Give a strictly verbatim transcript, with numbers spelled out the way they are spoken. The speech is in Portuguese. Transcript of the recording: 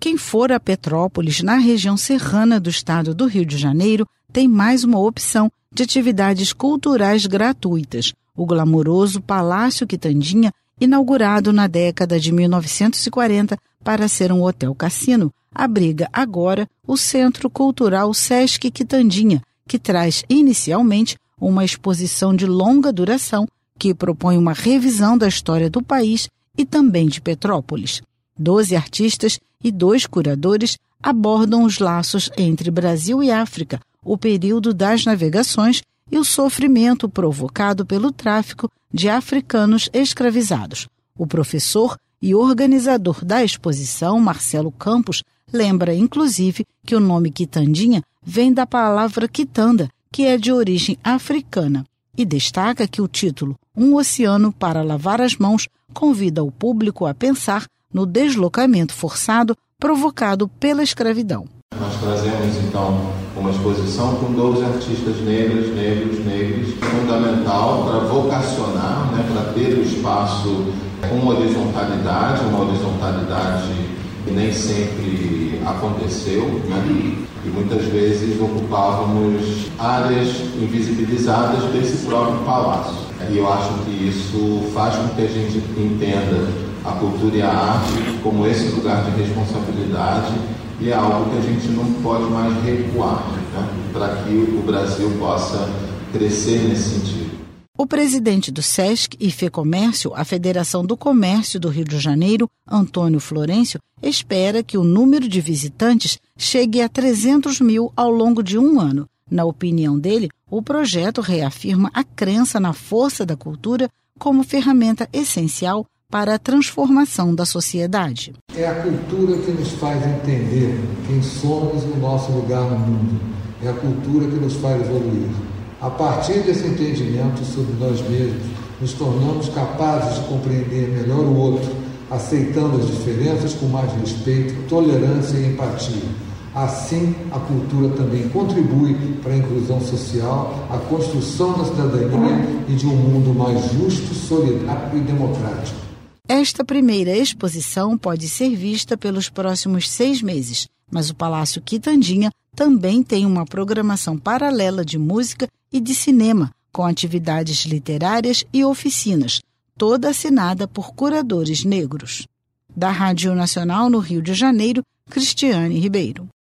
Quem for a Petrópolis, na região serrana do estado do Rio de Janeiro, tem mais uma opção de atividades culturais gratuitas. O glamouroso Palácio Quitandinha, inaugurado na década de mil novecentos e quarenta para ser um hotel-cassino, abriga agora o Centro Cultural Sesc Quitandinha, que traz inicialmente uma exposição de longa duração que propõe uma revisão da história do país e também de Petrópolis. Doze artistas e dois curadores abordam os laços entre Brasil e África, o período das navegações e o sofrimento provocado pelo tráfico de africanos escravizados. O professor e organizador da exposição, Marcelo Campos, lembra, inclusive, que o nome Quitandinha vem da palavra quitanda, que é de origem africana, e destaca que o título Um Oceano para Lavar as Mãos convida o público a pensar no deslocamento forçado provocado pela escravidão. Nós trazemos, então, uma exposição com doze artistas negros, negros, negros, fundamental para vocacionar, né, para ter o espaço com horizontalidade, uma horizontalidade que nem sempre aconteceu, né? E muitas vezes ocupávamos áreas invisibilizadas desse próprio palácio. E eu acho que isso faz com que a gente entenda a cultura e a arte como esse lugar de responsabilidade, e é algo que a gente não pode mais recuar, né? Para que o Brasil possa crescer nesse sentido. O presidente do Sesc e FEComércio, a Federação do Comércio do Rio de Janeiro, Antônio Florencio, espera que o número de visitantes chegue a trezentos mil ao longo de um ano. Na opinião dele, o projeto reafirma a crença na força da cultura como ferramenta essencial para a transformação da sociedade. É a cultura que nos faz entender quem somos e o nosso lugar no mundo. É a cultura que nos faz evoluir. A partir desse entendimento sobre nós mesmos, nos tornamos capazes de compreender melhor o outro, aceitando as diferenças com mais respeito, tolerância e empatia. Assim, a cultura também contribui para a inclusão social, a construção da cidadania e de um mundo mais justo, solidário e democrático. Esta primeira exposição pode ser vista pelos próximos seis meses, mas o Palácio Quitandinha também tem uma programação paralela de música e de cinema, com atividades literárias e oficinas, toda assinada por curadores negros. Da Rádio Nacional no Rio de Janeiro, Cristiane Ribeiro.